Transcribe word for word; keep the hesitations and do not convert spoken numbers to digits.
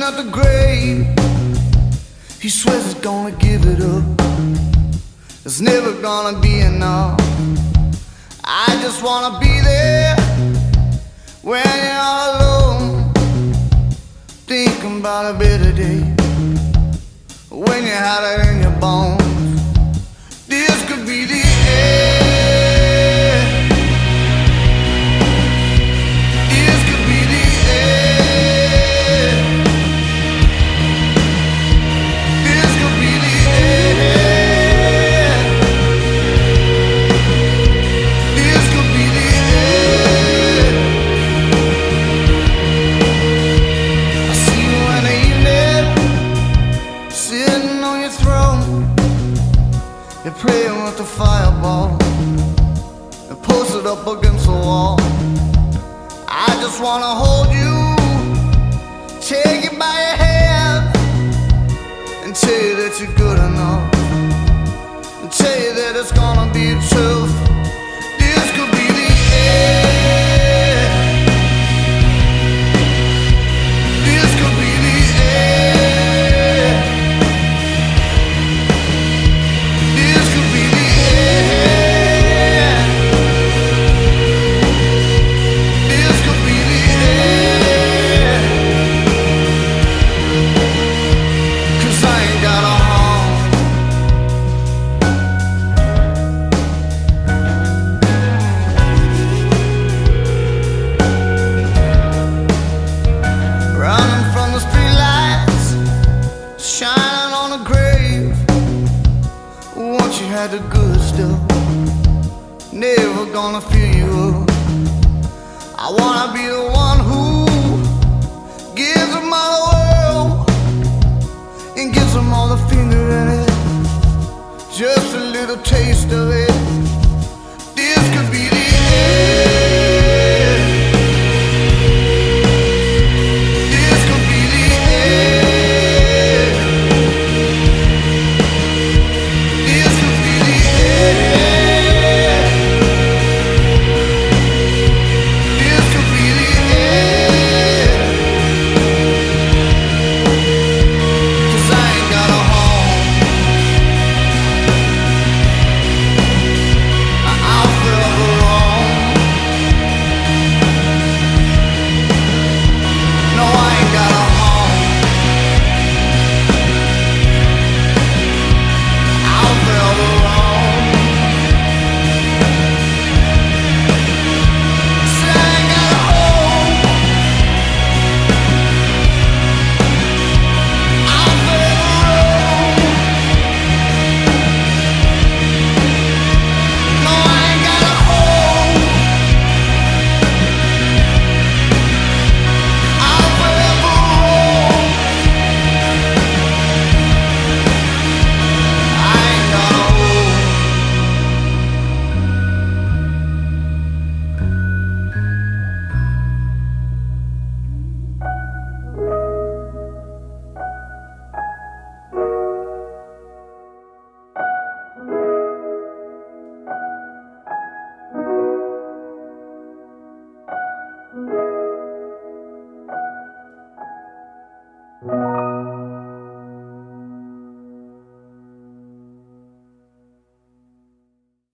at the grave. He swears he's gonna give it up. It's never gonna be enough. I just wanna be there when you're all alone, thinking about a better day, when you had it in your bones. This could be the end. This could be the end. This could be the end. This could be the end. I see you in the evening, sitting on your throne. You're praying with the fireball and posted up against the wall. I just wanna hold you, take you by your hand, and tell you that you're good enough, and tell you that it's gonna be tough. This could be the end. This could be the end. This could be the end. This could be the end. 'Cause I ain't got a home. Running from the streetlights, shining on a grave. Once you had the good stuff, never gonna fill you up. I wanna be the one